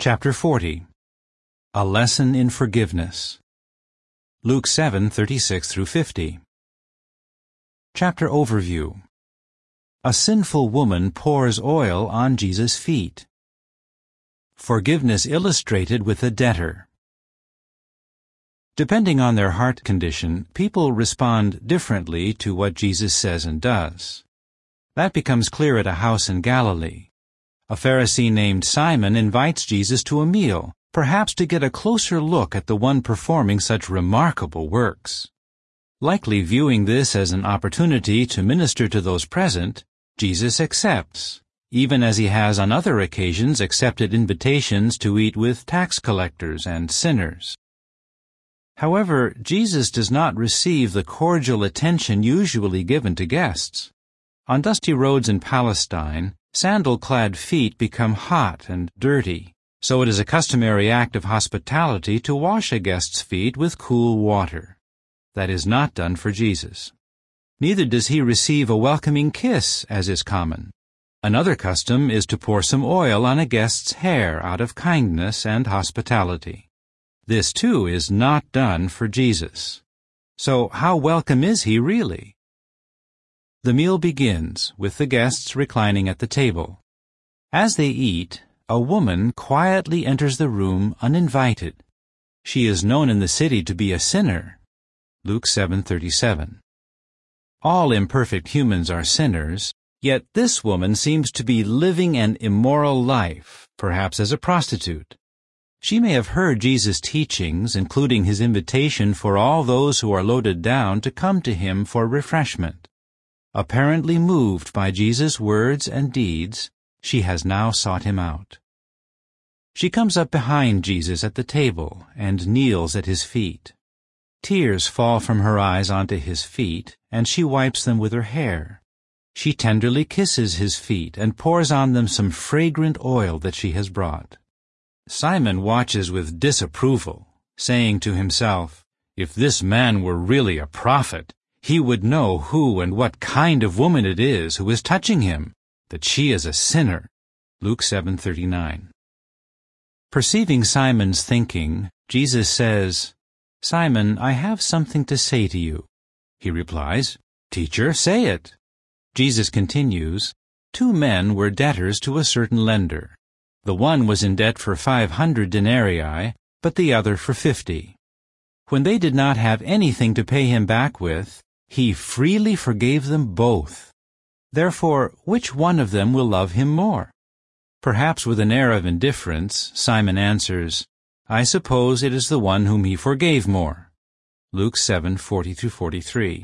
Chapter 40. A Lesson in Forgiveness. Luke 7:36-50. Chapter Overview. A sinful woman pours oil on Jesus' feet. Forgiveness illustrated with a debtor. Depending on their heart condition, people respond differently to what Jesus says and does. That becomes clear at a house in Galilee. A Pharisee named Simon invites Jesus to a meal, perhaps to get a closer look at the one performing such remarkable works. Likely viewing this as an opportunity to minister to those present, Jesus accepts, even as he has on other occasions accepted invitations to eat with tax collectors and sinners. However, Jesus does not receive the cordial attention usually given to guests. On dusty roads in Palestine, sandal-clad feet become hot and dirty, so it is a customary act of hospitality to wash a guest's feet with cool water. That is not done for Jesus. Neither does he receive a welcoming kiss, as is common. Another custom is to pour some oil on a guest's hair out of kindness and hospitality. This, too, is not done for Jesus. So how welcome is he really? The meal begins with the guests reclining at the table. As they eat, a woman quietly enters the room uninvited. She is known in the city to be a sinner. Luke 7:37. All imperfect humans are sinners, yet this woman seems to be living an immoral life, perhaps as a prostitute. She may have heard Jesus' teachings, including his invitation for all those who are loaded down to come to him for refreshment. Apparently moved by Jesus' words and deeds, she has now sought him out. She comes up behind Jesus at the table and kneels at his feet. Tears fall from her eyes onto his feet, and she wipes them with her hair. She tenderly kisses his feet and pours on them some fragrant oil that she has brought. Simon watches with disapproval, saying to himself, "If this man were really a prophet, he would know who and what kind of woman it is who is touching him, that she is a sinner." Luke 7:39. Perceiving Simon's thinking, Jesus says, "Simon, I have something to say to you." He replies, "Teacher, say it." Jesus continues, 2 men were debtors to a certain lender. The one was in debt for 500 denarii, but the other for 50. When they did not have anything to pay him back with, he freely forgave them both. Therefore, which one of them will love him more? Perhaps with an air of indifference, Simon answers, "I suppose it is the one whom he forgave more." Luke 7:40-43.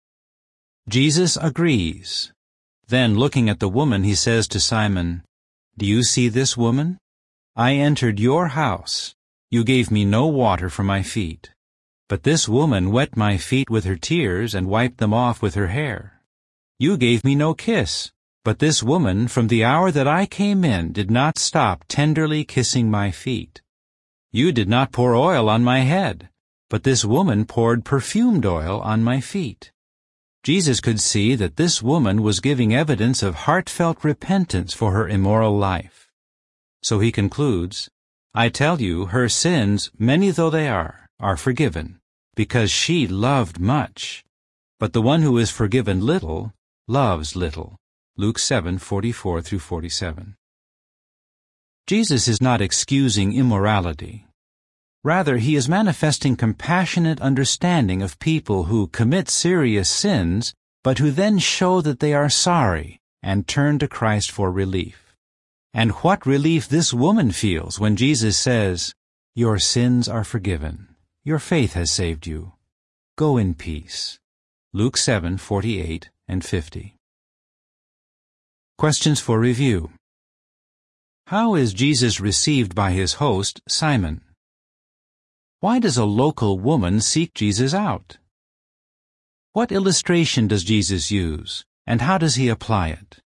Jesus agrees. Then, looking at the woman, he says to Simon, "Do you see this woman? I entered your house. You gave me no water for my feet. But this woman wet my feet with her tears and wiped them off with her hair. You gave me no kiss, but this woman, from the hour that I came in, did not stop tenderly kissing my feet. You did not pour oil on my head, but this woman poured perfumed oil on my feet." Jesus could see that this woman was giving evidence of heartfelt repentance for her immoral life. So he concludes, "I tell you, her sins, many though they are forgiven, because she loved much. But the one who is forgiven little loves little." Luke 7:44-47. Jesus is not excusing immorality. Rather, he is manifesting compassionate understanding of people who commit serious sins, but who then show that they are sorry and turn to Christ for relief. And what relief this woman feels when Jesus says, "Your sins are forgiven. Your faith has saved you. Go in peace." Luke 7:48-50. Questions for review. How is Jesus received by his host, Simon? Why does a local woman seek Jesus out? What illustration does Jesus use, and how does he apply it?